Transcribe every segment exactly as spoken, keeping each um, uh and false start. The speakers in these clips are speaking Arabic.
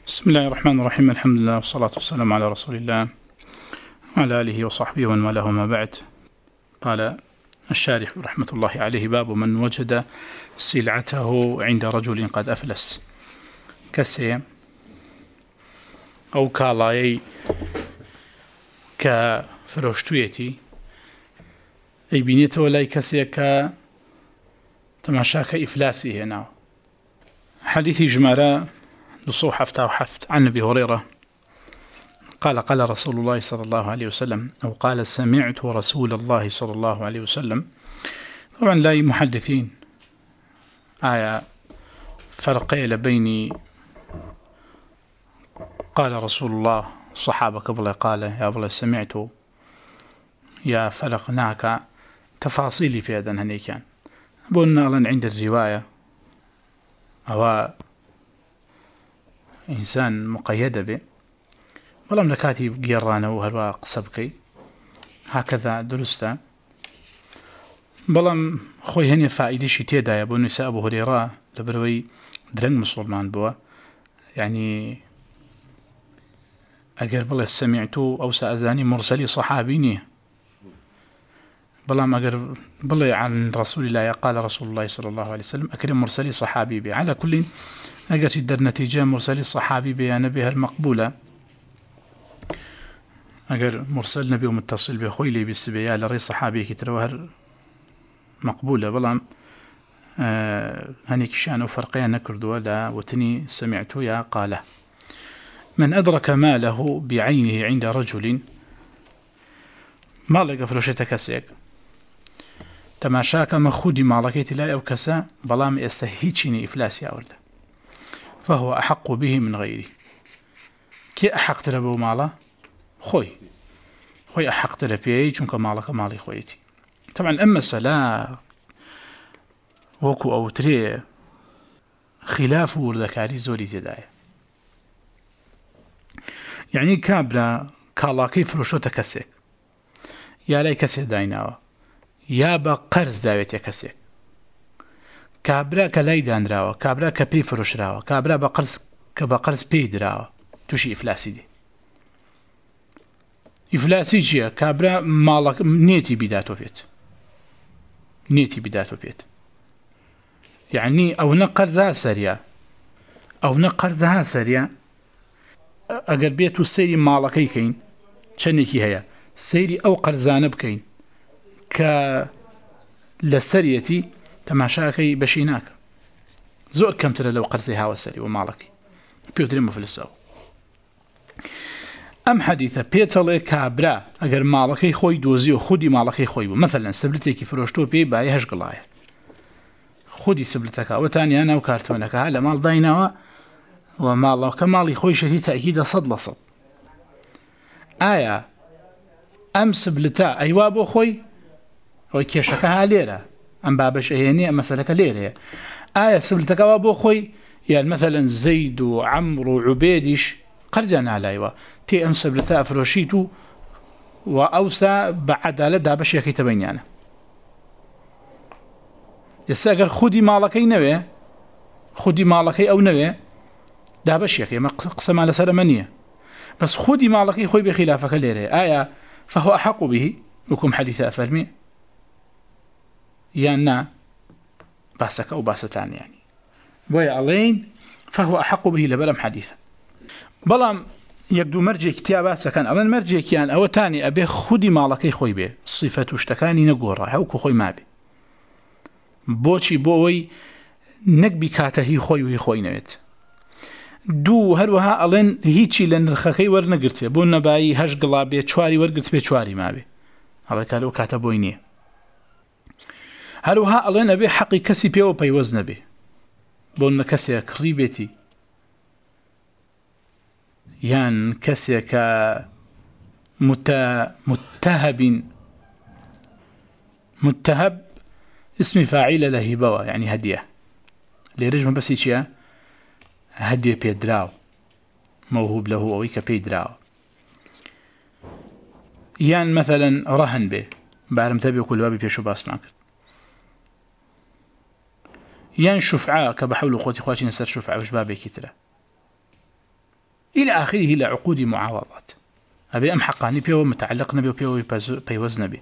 بسم الله الرحمن الرحيم. الحمد لله والصلاة والسلام على رسول الله وعلى آله وصحبه ومن والاه ما بعد. قال الشارح رحمة الله عليه: باب من وجد سلعته عند رجل قد أفلس. كسي أو كالاي كفروشتويتي أي بنيته ولا كسي ك تماشاك إفلاسي هنا. حديث جمارة نصوح حفت أو حفت عن أبي هريرة قال قال رسول الله صلى الله عليه وسلم، أو قال سمعت رسول الله صلى الله عليه وسلم. طبعا لا محدثين آية فرقين بين قال رسول الله الصحابة قبل قال يا أبلا سمعت يا فرقناك تفاصيل في هذا هني كان بقولنا عند الرواية أو إنسان مقيد به ولم نكاتي بقيرانا وهروا قصبكي هكذا درستا بلام خوي هني فائدة شي تيدا يبون نساء أبو هريرة لبروي درنگ مسلمان بوا يعني أقر بلا سمعتو أو سأذاني مرسلي صحابيني بلام أقر بلا عن رسول الله قال رسول الله صلى الله عليه وسلم أكرم مرسلي صحابي بي. على كل أقر تدر نتيجة مرسلي صحابي بيانا بها المقبولة. أقر مرسل نبي ومتصل بخوي لي بالسبيا لري صحابي كتروهر مقبولة بلام آه هنيك شان وفرقيا نكردوا لا وتني سمعتو يا قاله. من أدرك ماله بعينه عند رجل ما لقى فروشة كسيك تماشاك مخودي مالكيت لا أو كسا بلام يستهيتشني إفلاس يا ورده فهو أحق به من غيره. كي أحق تربو ماله خوي خوي أحق تربيه چونك مالك مالي خويتي. طبعا أما سلا وكو أو تري خلاف وردكاري زوري تداية يعني كابلا كالاكي فروشوتا كسيك يا لاي كسي دايناوا يا بقرز داويت يا كسيك كابرا كلاي دانراوا كابرا كبي فروش راوا كابرا بقرز كبقرز بي دراوا توشي إفلاسي دي إفلاسي جيا كابرا مالك نيتي بداتو بيت نيتي بداتو بيت يعني أو نقرزها سريع أو نقرزها سريع أقر بيتو سيري مالكي كين چنكي هيا سيري أو قرزانة بكين كالسريتي تماشاكي بشيناك زور كم ترى لو قرزيها وسري ومالكي بيوتري مفلساو. أم حديثة بيتالي كابرا أقر مالكي خوي دوزي وخودي مالكي خوي مثلا سبلتيكي فروشتو بي باي هش قلاية خودي سبلتك وتاني أنا وكارتونك هلا مال ضايناوا ومال كمالي خوي شديد تأكيد صد لصد آية أم سبلتا أيوا بو خوي هو كيشكها ليرة أم بابش أهيني أم مسألك ليرة آية سبلتك وابو خوي يعني مثلا زيد وعمر وعبيدش قرجنا على أيوا تي أم سبلتا أفروشيتو وأوسى بعدالة دابش يكي تبينيانا يساقر خودي مالكي نوي خودي مالكي أو نوي دابش يكي ما قسم على سرمانية بس خودي مالكي خوي بخلافك ليرة آية فهو أحق به وكم حديث أفرمي يعني باسك أو باستان يعني بوي علين فهو أحق به لبلم حديثة بلام يقدو مرجع كتابة سكن أولا مرجع كيان أو تاني أبي خودي مالكي خوي به صفة اشتكاني نقورا هوكو خوي ما بي بوشي بوي نقبي كاته خوي وهي خوي نويت دو هروها ألين هيتشي لنرخكي ورنقرت فيه بون نباي هش قلابي چواري ورقرت فيه چواري ما بي هذا كالو كاتبوينيه هروها ألين أبي حقي كسي بيه وبي وزن بيه بون كسي كريبتي يان كسي كمتهب متهب اسم فاعل لهبوا يعني هدية لرجم بس يشيا هدية بيدراو موهوب له أو إيكا بيدراو يان مثلا رهن به بعرم تبي كل بابي بيشو باسناك يان شفعاء كبحول خوتي خواتي نسر شفعاء وش بابي كترة إلى آخره لعقود معاوضات أبي أم حقاني بيو متعلق نبي وبيو بيوز نبي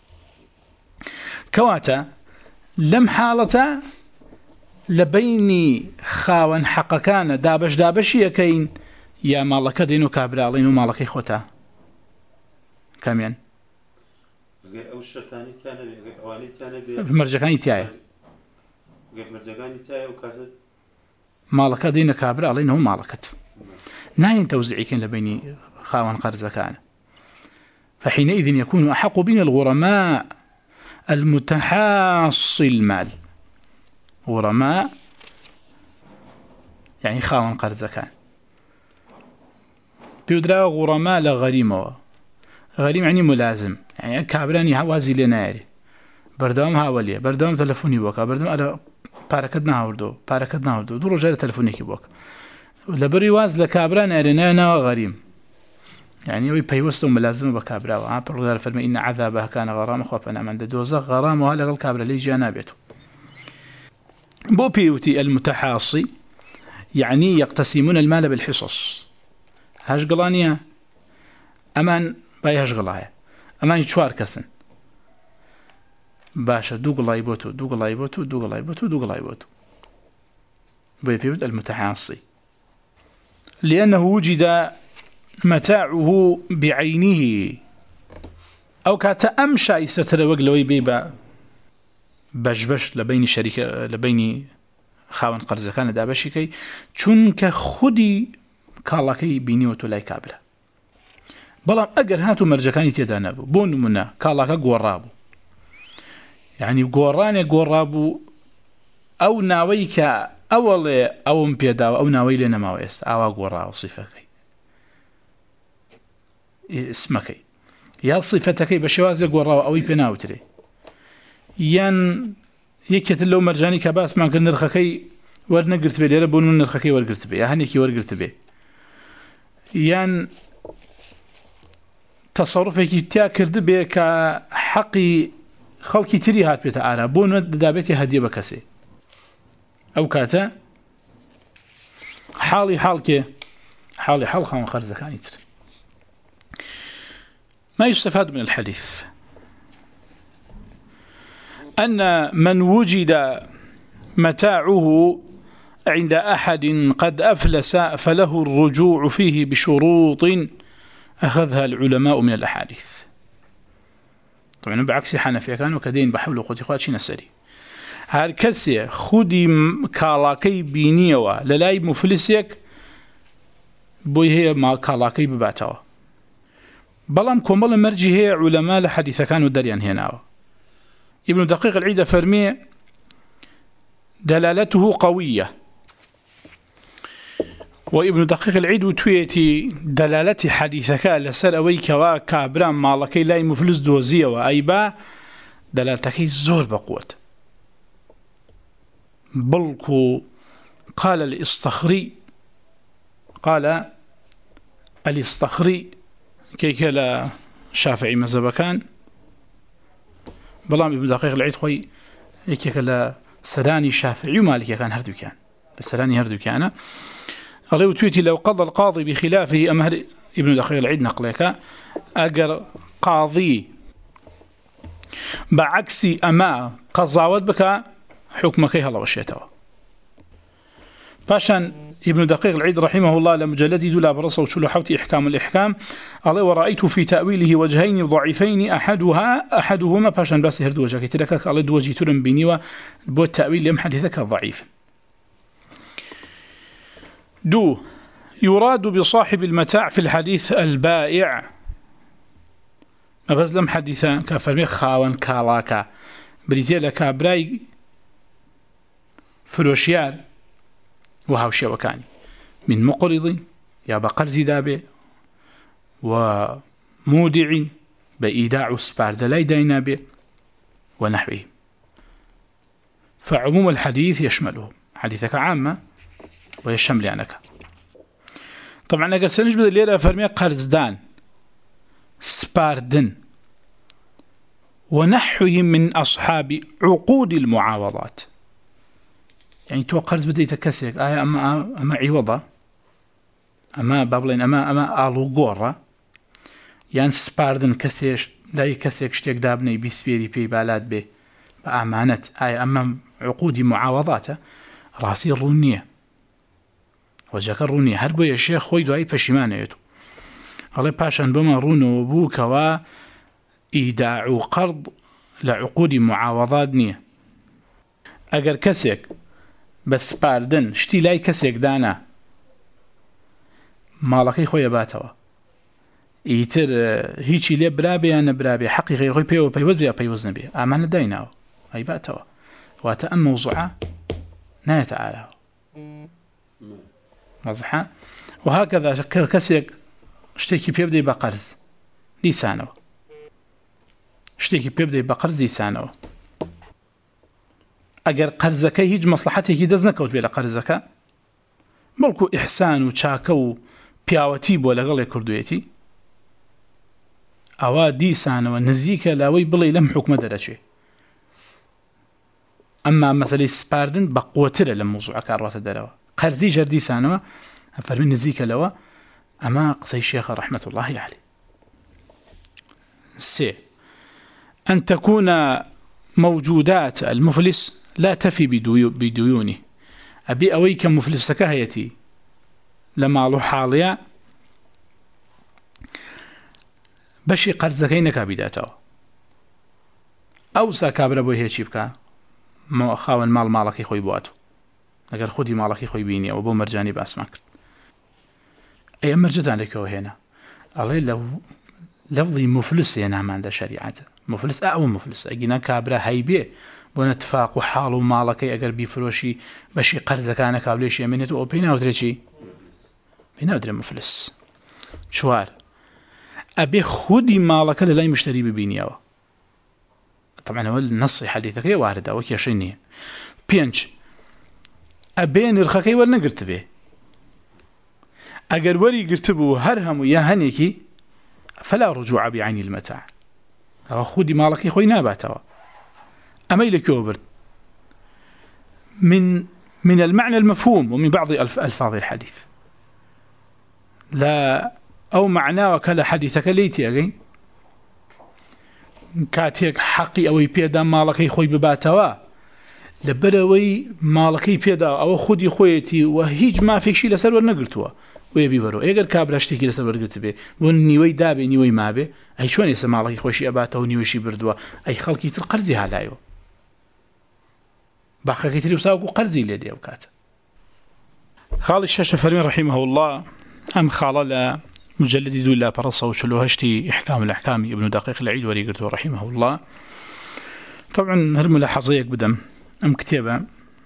كواتا لم حالة لبيني خاون حق كان دابش دابش يكين يا مالك دينو كابرالين ومالك إخوتا كاميان أو الشتاني تاني أواني تاني مرجعاني تاعي مرجعاني تاعي وكاتب مالك دين كابرالين هو مالكت ناين توزيعي كان لبيني خاون قرز كان فحينئذ يكون أحق بنا الغرماء المتحاصي المال غرماء يعني خاون قرز كان بيدرا غرماء لغريمه غريم يعني ملازم يعني كابراني هوازي لناري بردام هاوليه بردام تلفوني بوكا بردام على باركتنا هوردو باركتنا هوردو دو رجال تلفوني كي بوك لبري واز لكابران ارنانا غريم يعني وي بيوستو ملازم بكابرا ها بردار فرمي ان عذابها كان غرام خوفنا من دوزه غرام وهلا الكابرا لي جنابته بو بيوتي المتحاصي يعني يقتسمون المال بالحصص هاش قلانيا امان باي هاش قلايا امان يشوار كسن باشا دو قلاي بوتو دو قلاي بوتو دو قلاي بوتو دو قلاي بوتو بو بيوت المتحاصي لأنه وجد متاعه بعينه أو كاتا أمشى يستر وقلوي بيبا بجبش لبين شركة لبين خاون قرزة كان دابشي كي چونك خودي كالاكي بيني وتولاي كابرا بلام أقر هاتو مرجكاني تيدانابو بون منا كالاكا قورابو يعني قوراني قورابو أو ناويك أول أو مبيداو أو ناوي لنا ما ويست أو قورا صفة اسمك يا صفتك بشواز قورا أو يبناوتري ين يكت لو مرجاني كباس ما كن نرخكي ورنقرت بي ليرا بون نرخكي ورقرت بي هنيكي ورقرت بي ين تصرفك تاكرد بي كحقي خلقي تري هات بيتا آرا بون دابتي هديه بكسي أو كاتا حالي حالك حالي حال خان خرزة كانت ما يستفاد من الحديث أن من وجد متاعه عند أحد قد أفلس فله الرجوع فيه بشروط أخذها العلماء من الأحاديث طبعا بعكس حنفية كانوا كدين بحول قوتي خواتشي نسري هر کسی خودی کالاکی بینیوه للای مفلسیک بوی هی ما کالاکی ببعتوا بلام كمال مرجي هي علماء الحديث كانوا دريان هنا ابن دقيق العيد فرمي دلالته قوية وابن دقيق العيد وتويتي دلالة حديثك لسر أويك وكابران مالكي لاي مفلس دوزية وأيبا دلالتك زور بقوة بلكو قال الاستخري قال الاستخري كيكلا شافعي مذهب كان بلام ابن دقيق العيد خوي كيكلا سراني شافعي ومالكي كان هردو كان سراني هردو كان الله تويتي لو قضى القاضي بخلافه أمهر ابن دقيق العيد نقلك أجر قاضي بعكس أما قضاوت بك حكمك هلا وشيتوا باشان ابن دقيق العيد رحمه الله لمجلد دولا برصه وشلو حوتي إحكام الإحكام الله ورأيت في تأويله وجهين ضعيفين أحدها أحدهما باشان بس هرد وجهك تلك الله دوجي ترم بيني وبو التأويل لم حديثك ضعيف دو يراد بصاحب المتاع في الحديث البائع ما بس لم حديثا كفرمي خاون كالاكا بريتي لك براي فروشيار وهاوشي وكاني من مقرض يا بقرز دابه ومودع بإيداع سباردلاي دينابه ونحوه فعموم الحديث يشمله حديثك عامة ويشمل عنك طبعا أقل سنجبد الليلة فرمي قرزدان سباردن ونحوهم من أصحاب عقود المعاوضات يعني تو قرز بدي تكسرك آه أما أما عوضة أما بابلين أما أما آلو قورة يعني سباردن كسيش لا كسيك شتيك دابني بيسفيري بي بالاد بي بأمانة أي أما عقود معاوضاته راسي الرونية وجاك الرونية هربو يا شيخ خوي دعي بشيمانة يتو الله باشان بما رونو بوك و إيداع قرض لعقود معاوضات نية أجر كسيك بس باردن شتي لاي كسيك دانا مالكي خويا باتوا يتر هيجي لي برابي أنا برابي حقيقي خوي بيو بيوز يا بيوز نبي أمان دايناو أي باتوا واتأم موضوعه لا تعالى مزحة وهكذا كسيك شتيكي بيبدأ بقرض لسانه شتيكي بيبدأ بقرض لسانه أجر قرزك هيج مصلحته دزنك وتبيل قرزك بلكو إحسان وشاكو بياوتي بولا قلي كردويتي أوا ديسان ونزيك لاوي بلي لم حكم درجة أما مسألة سباردن بقوتر للموضوع كاروات الدلوة قرزي جر ديسانوا فرمي نزيك لوا أما قصي الشيخ رحمة الله عليه سي أن تكون موجودات المفلس لا تفي بديونه أبي أويك مفلس كهيتي لما له حاليا بشي قرزكينك بداته أو ساكابر بوي هيك بكا ما خاون مال مالكي خوي بواتو اگر خودي مالكي خوي بيني أو بو مرجاني باسمك أي مرجدان لك هنا الله لو لفظي مفلس ينا ما عند شريعة مفلس أو مفلس أجينا كابرا هيبي بون اتفاق وحال ومالكي أجر بيفروشي بشي قرزة كان كابليش يمينته أو بينا ودريشي بينا ودري مفلس شوار أبي خودي مالك لا مشتري ببينياوه طبعا هو النص حديثك وارد أو كيشيني بينش أبين الخكي ولا قلت به أجر وري قلت به هرهم يا هنيكي فلا رجوع بعين المتاع أو خودي مالك خوي ناباته أما إليك يوبرد من من المعنى المفهوم ومن بعض ألفاظ الحديث لا أو معناه وكلا حديثك ليتي أجين كاتيك حقي أو يبيدا مالكي خوي بباتوا لبروي مالكي بيدا أو خودي خويتي وهيج ما فيك شيء لسر ورنقلتوا ويبي برو إيجر كابراشتكي لسر ورقلت به ونيوي دابي نيوي ما به أي شون يسمى مالكي خوشي أباته ونيوي شي بردوا أي خلقي تلقرزي هالايو باقي كتير وساوق قرزي لدي أوقات خالي الشاشة فرمي رحمه الله أم خالة مجلد يدول لا برصة وشلوهشتي إحكام الأحكام ابن دقيق العيد وريقرته رحمه الله طبعا هالملاحظيك بدم أم كتابة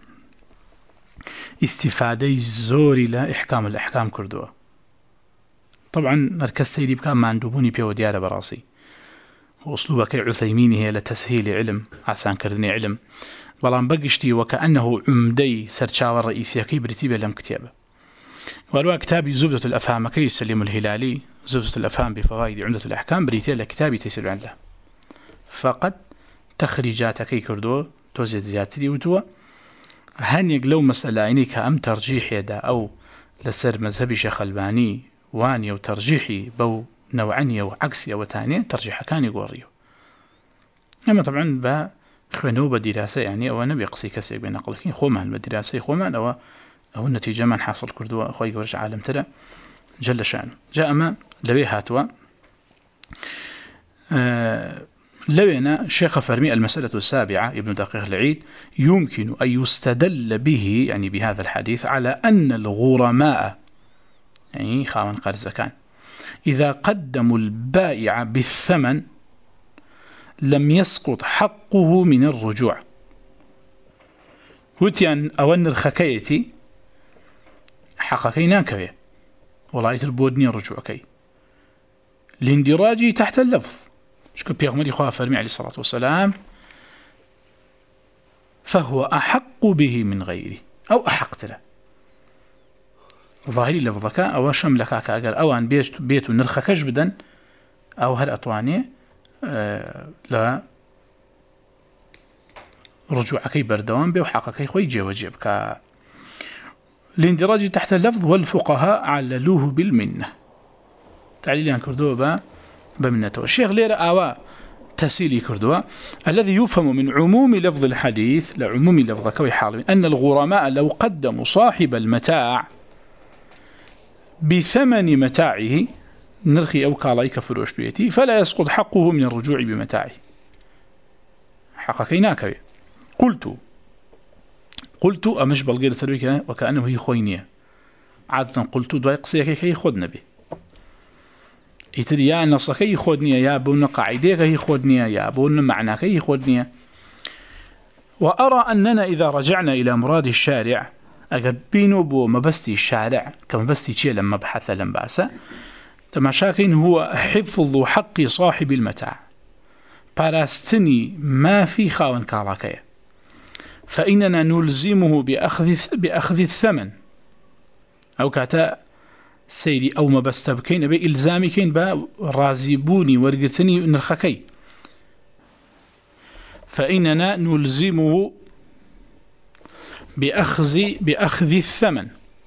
استفادة زوري لا إحكام الأحكام كردوه طبعا نركز سيدي بكام ما عندوبوني بيو ديارة براسي وأسلوبك عثيميني هي لتسهيل علم عسان كردني علم بلان بقشتي وكأنه عمدي سرشاوى الرئيسية كي برتيبه لم كتابة وأروى كتابي زبدة الأفهام كي يسلم الهلالي زبدة الأفهام بفوائد عمدة الأحكام بريتيا لكتابي تيسير عن له فقد تخريجات كي كردو توزيد زيادتي وتوى هنيق لو مسألة عينيك أم ترجيح يدا أو لسر مذهبي شيخ الباني واني وترجيحي بو نوعني وعكسي وتاني ترجيح كان يقوريو أما طبعا با خوانو بدراسة يعني أو نبي قصي كسي بين نقلكين خومان بدراسة خومان أو أو النتيجة من حاصل كردو أخوي ورج عالم ترى جل شأنه جاء ما لوي هاتوا آه لوينا شيخ فرمي المسألة السابعة ابن دقيق العيد يمكن أن يستدل به يعني بهذا الحديث على أن الغرماء يعني خاون قرزكان إذا قدموا البائع بالثمن لم يسقط حقه من الرجوع وتيان أون الخكايتي حقكي ناكوي والله يتربودني رجوعكي لاندراجي تحت اللفظ شكو بيغمري خواه فرمي عليه الصلاة والسلام فهو أحق به من غيره أو أحقت له ظاهري لفظك أو شملك أقل أو أن بيت, بيت نرخكش بدن أو هل أطواني أه لا رجوعكي بردوان بي وحقكي خوي جي وجيبك لاندراج تحت اللفظ والفقهاء عللوه بالمنة تعليل عن كردوبة بمنته. الشيخ ليرة آواء تسيلي كردوبة الذي يفهم من عموم لفظ الحديث لعموم لفظ كوي حالوين أن الغرماء لو قدموا صاحب المتاع بثمن متاعه نرخي أو كالايك فروشتويتي فلا يسقط حقه من الرجوع بمتاعه حقكيناك. قلت قلت أمش بلغير سرويك وكأنه هي خوينية عادة قلت دواي قصيك كي خود نبي يتري يا نصك هي خودنية يا بون قاعدة هي خودنية يا بون معناك هي خودنية. وأرى أننا إذا رجعنا إلى مراد الشارع أقبينه بو مبستي الشارع كمبستي شيء لما بحث لم بأسه تماشاكين هو حفظ حق صاحب المتاع باراستني ما في خاون كالاكيه فإننا نلزمه بأخذ بأخذ الثمن أو كاتا سيري أو ما بستبكين أبي إلزامي كين با رازبوني ورقتني نرخكي فإننا نلزمه بأخذ بأخذ الثمن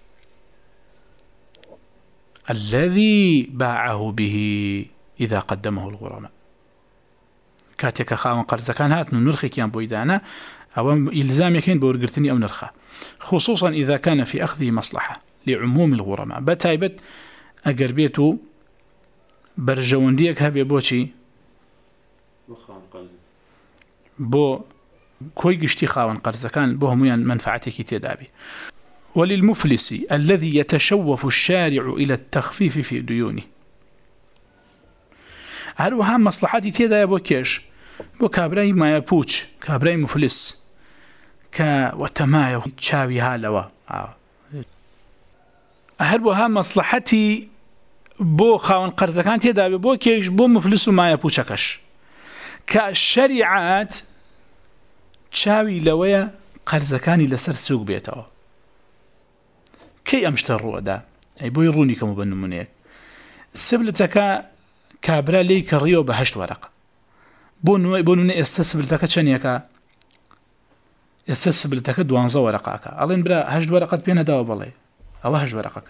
الذي باعه به إذا قدمه الغرماء كاتك خاون قرزة كان هات نرخي كيان بويدانا أو إلزام يكين بورقرتني أو نرخة خصوصا إذا كان في أخذه مصلحة لعموم الغرماء بتايبت أقربيته برجونديك هبي بوشي بو كوي قشتي خاون قرزة كان بوهم منفعتك تدابي. وللمفلس الذي يتشوف الشارع إلى التخفيف في ديونه هل وهم مصلحتي تدا بو كيش بو كابراي ما يبوش كابراي مفلس كا وتمايو تشاوي هالوا هل وهم مصلحتي بو خاون قرزة كان تدا بو كيش بو مفلس ما يبوشكش كالشريعات تشاوي لويا قرزة كان لسر سوق بيته كي أمشتر دا أي بو يروني كمبنمونيك سبلتك كابرا لي كريو بهشت ورقة بون بون استسبلتك شنيكا استسبلتك دوانزا ورقاك ألين برا هشت ورقة بينا داو بالله أو هشت ورقك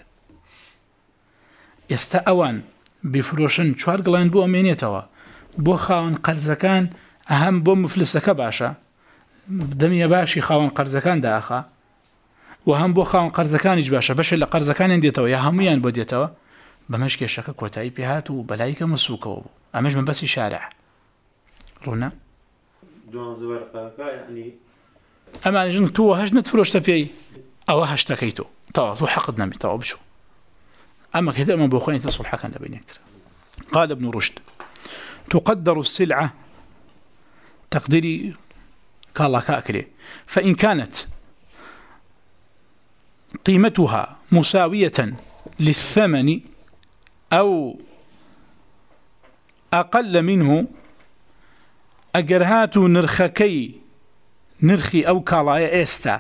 استأوان بفروشن شوار قلان بو أمينيتوا بو خاون قرزكان أهم بو مفلسك باشا دمي باشي خاون قرزكان داخا وهم بو خاون قرزكان باشا باش اللي قرزكان انديتوا يا هميان بوديتوا بمشكي شكك وتاي بهات وبلايك مسوكه وبو أمش من بس شارع رونا دوان زورقاك يعني أما جن تو هج نتفروش تبيي أو هشتكيتو طبعا تو حقد نمي طبعا بشو أما كده ما بوخين تصل حكا نبين يكتر. قال ابن رشد تقدر السلعة تقديري قال كأكله فإن كانت قيمتها مساوية للثمن أو أقل منه أجرهات نرخكي نرخي أو كالايا إستا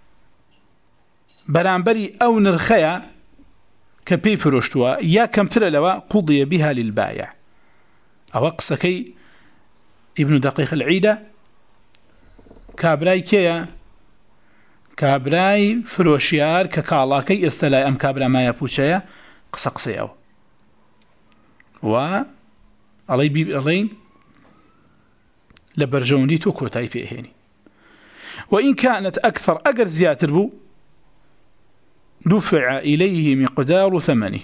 برانبري أو نرخيا كبي فروشتوا يا كم ترى لوا قضي بها للبائع أو أقصكي ابن دقيق العيدة كابراي كيا كابراي فروشيار ككالاكي استلاي أم كابرا ما يبوشيا قصقصيو و علي بي علين لبرجوني تو كوتاي في هيني وإن كانت أكثر أجر زياتر بو دفع إليه مقدار ثمنه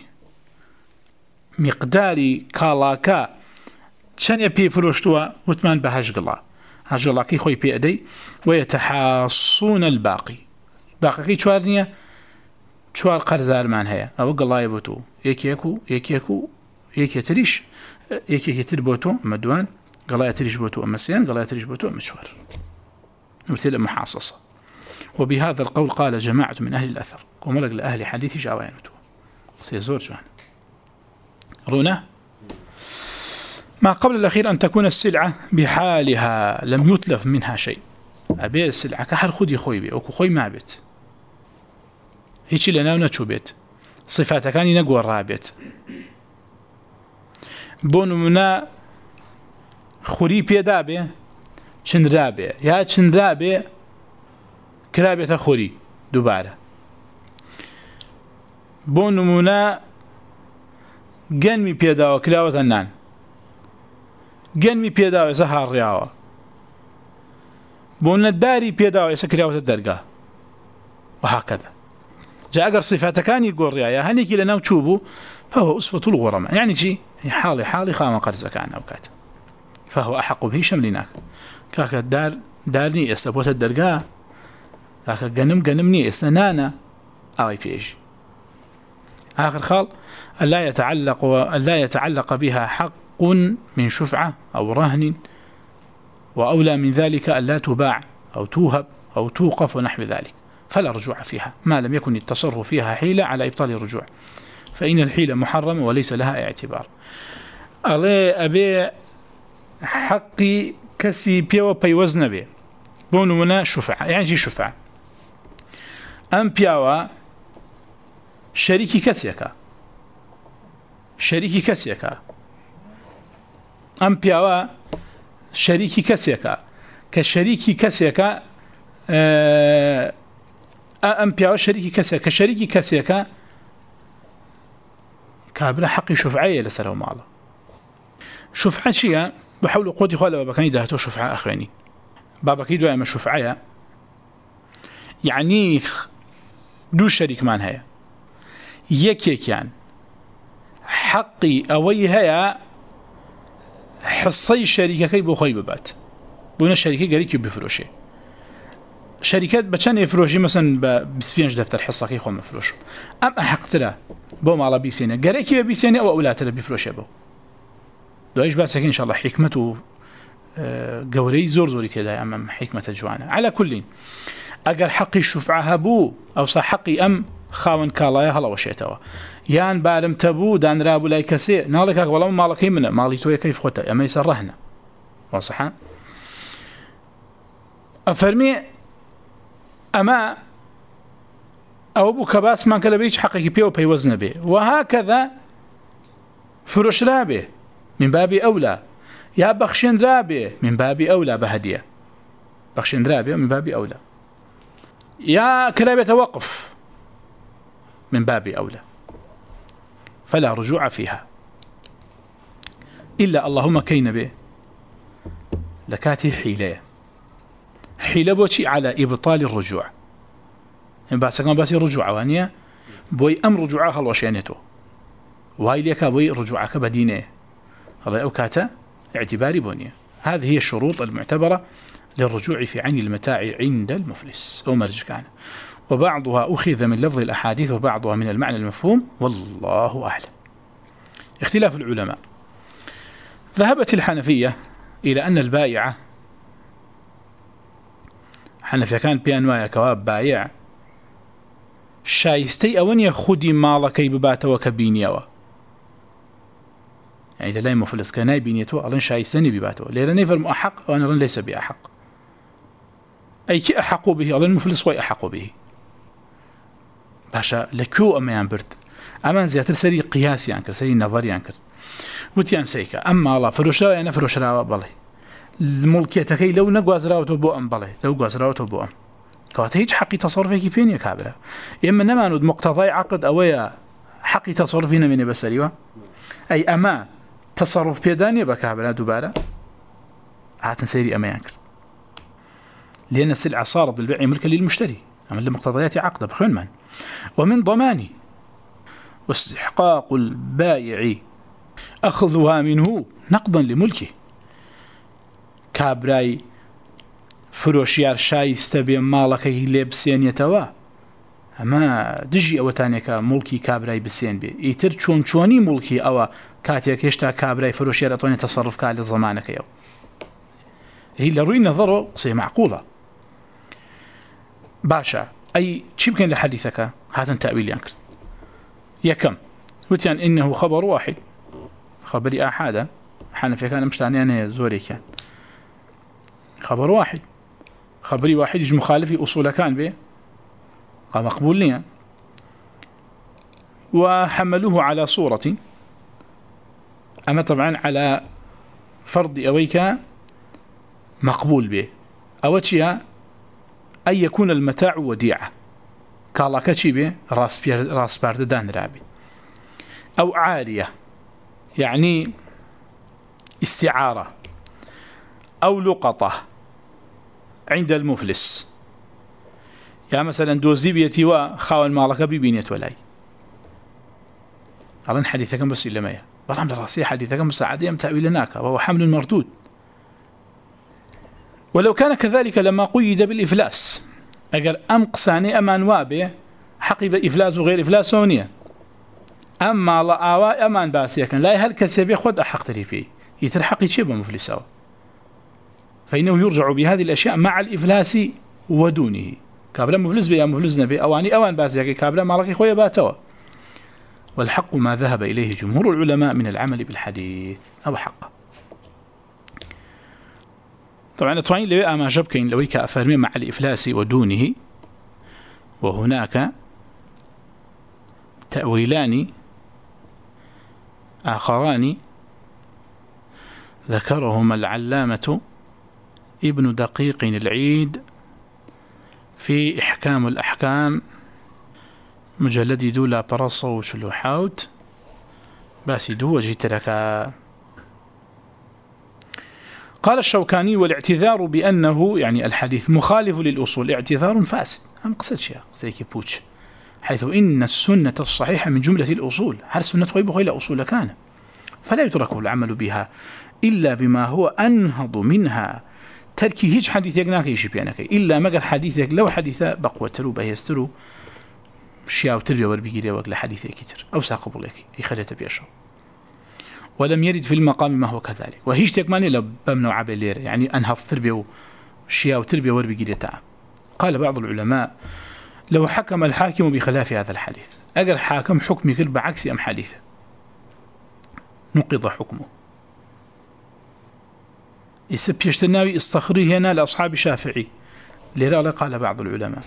مقدار كالاكا شان يبي فروشتوا وثمان بهجلا هجلا كي خوي بيدي ويتحاصون الباقي باقي كي شوارنيا شوار قرزار مان هيا أو قلا يبوتو يك يكو يك يكو يك يتريش يك يتر بوتو مدوان قلا يتريش بوتو أمسيان قلا يتريش بوتو أمشوار مثل محاصصة. وبهذا القول قال جماعة من أهل الأثر وملق لأهل حديث جاوانته سيزور جوان رونا ما قبل الأخير أن تكون السلعة بحالها لم يتلف منها شيء أبي السلعة كحر خدي خوي بي أو خوي ما بيت هيك لنا ونشو بيت صفاتها كان نقوى الرابط بون منا خوري بيدابي چن رابي يا چن رابي كرابية خوري دوباره بۆ نمونە گەنمی پێداوە کراوەتە نان گەنمی پێداوە ئێستا هاڕیاوە بۆ نەداری پێداوە ئێستا کراوەتە دەرگا وهكذا جاء أجر صفات كان يقول ريايا هنيك إلى ناو تشوبه فهو أسوة الغرماء يعني شيء حالي حالي خام قرز كان أو كات فهو أحق به شملناك كاك دار دارني استبوت الدرجة كاك جنم جنمني استنانا أو فيش آخر خال ألا يتعلق ألا يتعلق بها حق من شفعة أو رهن وأولى من ذلك ألا تباع أو توهب أو توقف ونحو ذلك فلا رجوع فيها ما لم يكن التصرف فيها حيلة على إبطال الرجوع فإن الحيلة محرمة وليس لها اعتبار ألي أبي حقي كسي بيو بيوزن بي بونمنا شفعة يعني شي شفعة أم بيو شريكي كسيكا شريكي كسيكا أم بيو شريكي كسيكا كشريكي كسيكا أه أم بيو شريكي كسيكا كشريكي كسيكا كابلا حقي شفعية لسره معله شفعة شيء بحاول قوتي خاله بابكني دهتو شفعة أخواني بابكي دو أما شفعية يعني دو شريك مان هيا يكيك يعني حقي أوي هيا حصي شريكة كي بو خي ببات بونا شريكة قريكي بفروشي شركات بچن يفروشي مثلا بسفينج دفتر حصة كي خو مفروش أم أحق له بو مالا بيسينه قريكي بيسينه أو أولاد له بفروشي بو دو إيش بس إن شاء الله حكمته قوري زور زوري تدا أمام حكمة جوانا على كل أجر حقي الشفعة هبو أو صح حقي أم خاون كالايا هلا وشيتوا يان بارم تبو دان رابو لاي كسي نالك والله مالك يمنا مالي توي كيف خوتا أما يسرهنا واضحة أفرمي أما أو بو كباس ما كلا بيج حقي بيو بي وزن به وهكذا فروش رابه من باب أولى يا بخشين رابه من باب أولى بهدية بخشين رابه من باب أولى يا كلاب توقف من باب أولى فلا رجوع فيها إلا اللهم كين به لكاتي حيلة حيلة بوشي على إبطال الرجوع إن باسكان باسي رجوع وانيا بوي أم رجوعها الوشينته وهاي ليك بوي رجوعك بدينه هذا أوكاتا اعتباري بنية هذه هي الشروط المعتبرة للرجوع في عين المتاع عند المفلس أو مرج كان وبعضها أخذ من لفظ الأحاديث وبعضها من المعنى المفهوم والله أعلم اختلاف العلماء ذهبت الحنفية إلى أن البائعة حنفية كان بيانوايا كواب بائع شايستي أون يخدي مالكي ببات وكبينيوا يعني لا مفلس كان بينيته ألين شايستني بباته لأن نفر أحق وأنا رن ليس بأحق أي كي أحق به ألين مفلس وي أحق به باشا لكو أما ينبرت أما زيادة سري قياس ينكر سري نظر ينكر وتيان سيكا أما الله فروش راوي أنا فروش راوي بالله الملكيتكي لو نقواز راوته بؤم بالله لو قواز راوته بؤم كوات هيج حقي تصرفي فين يا كابلا إما نما ند مقتضي عقد أويا حقي تصرفينا من بسريوه أي أما تصرف بيداني بكابلا دوباره عاتن سيري أما ينكر لأن السلعة صارت بالبيع ملكا للمشتري أما لمقتضيات عقد بخون من ومن ضماني واستحقاق البائع أخذها منه نقضا لملكه كابراي فروشيار شايست بي مالك لبسين يتوا أما دجي أوتانيك ملكي كابراي بسين بي يتر چون چوني ملكي أو كاتيك يشتا كابراي فروشيار أطوني تصرف كالي زمانك يو هي لروي نظره قصية معقولة باشا أي شي بكين لحديثك هاتن تأويل ينكر يكم وتيان إنه خبر واحد خبري أحدا حنفي كان مشتعني أنا زوري كان خبر واحد خبري واحد يجي مخالفي أصول كان به قام مقبول لي وحملوه على صورة أما طبعا على فرض أويك مقبول به أو تشيا أن يكون المتاع وديعة كالاكا چی بێ ڕاستپەردە دانرابێ. أو عارية يعني استعارة أو لقطة عند المفلس، يعني مثلا دوزي بيتي وخاون مالك ببينيت ولاي أظن حديثك بس إلا مايا برام دراسية حديثك بس عادية تأويل هناك وهو حمل مردود. ولو كان كذلك لما قيد بالإفلاس، أجر أم قساني أمان وابه حقيب إفلاس وغير إفلاس ونية، أما الله آواء أمان باسيا كان لا يهل كسبي خد أحق تريفيه يترحق يشيبه مفلسه، فإنه يرجع بهذه الأشياء مع الإفلاس ودونه. كابلا مفلس بي مفلس نبي أواني أوان باسيا كابلا مالك خويا باتوا. والحق ما ذهب إليه جمهور العلماء من العمل بالحديث أو حق. طبعا طبعا لو أما جبكين لو كأفرمي مع الإفلاس ودونه، وهناك تأويلان آخران ذكرهما العلامة ابن دقيق العيد في إحكام الأحكام مجلد دولا برصو وشلوحاوت باسي دو وجيت لك. قال الشوكاني: والاعتذار بأنه يعني الحديث مخالف للأصول اعتذار فاسد. هم قصد شيء زي بوتش، حيث إن السنة الصحيحة من جملة الأصول، هل سنة غيب غير أصول كان، فلا يترك العمل بها إلا بما هو أنهض منها. تركي هيج حديث يقناك يشي بيانك إلا مقر حديثك لو حديثة بقوة ترو بهيسترو شياو تربية وربيجيري وقل حديثة كتير أو ساقبوا لك يخرجت بيشو. ولم يرد في المقام ما هو كذلك. وهيش تكماني لبمنوع عبالير يعني أنهض تربية وشياو تربية وربيجيري تعب. قال بعض العلماء: لو حكم الحاكم بخلاف هذا الحديث، أجر حاكم حكم كل بعكس أم حديثه نقض حكمه. يسب يشتناوي استخري هنا لأصحاب الشافعي لرأى قال بعض العلماء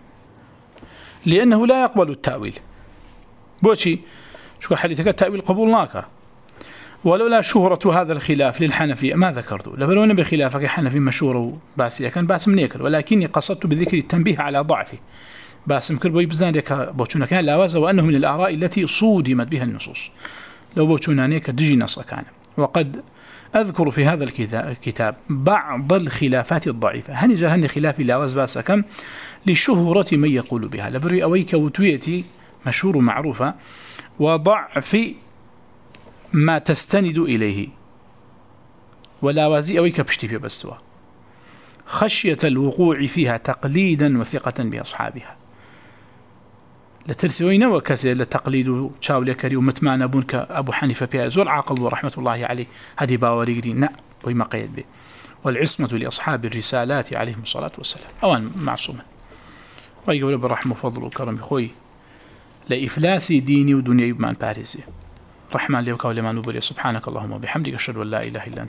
لأنه لا يقبل التأويل. بوشي شو حديثك التأويل قبولناك، ولولا شهرة هذا الخلاف للحنفي ما ذكرته لبلون بخلافك حنفي مشهور باسي كان باسم نيكر، ولكني قصدت بذكر التنبيه على ضعفه. باسم كربوي بزانك بوشونا كان لاوازه وأنه من الآراء التي صودمت بها النصوص. لو بوشونا نيكر دجي نص كان. وقد أذكر في هذا الكتاب بعض الخلافات الضعيفة. هني جاهني خلافي لاواز باسا كم لشهرة من يقول بها لبري أويك وتويتي مشهور معروفة، وضعف ما تستند إليه ولا وازي أويك بشتي في بستوى خشية الوقوع فيها تقليدا وثقة بأصحابها. لترسوين وكسر لتقليد شاولي كري ومتمعنا بونك أبو حنيفة بها زور عاقل ورحمة الله عليه هذه باوري قرين نا بما قيد به. والعصمة لأصحاب الرسالات عليهم الصلاة والسلام أوان معصومة. ويقول برحمة وفضل وكرم خوي لإفلاس ديني ودنيا بمان باريزي. رحمن لي وكاولي ما نبري. سبحانك اللهم وبحمدك أشهد أن لا إله إلا أنت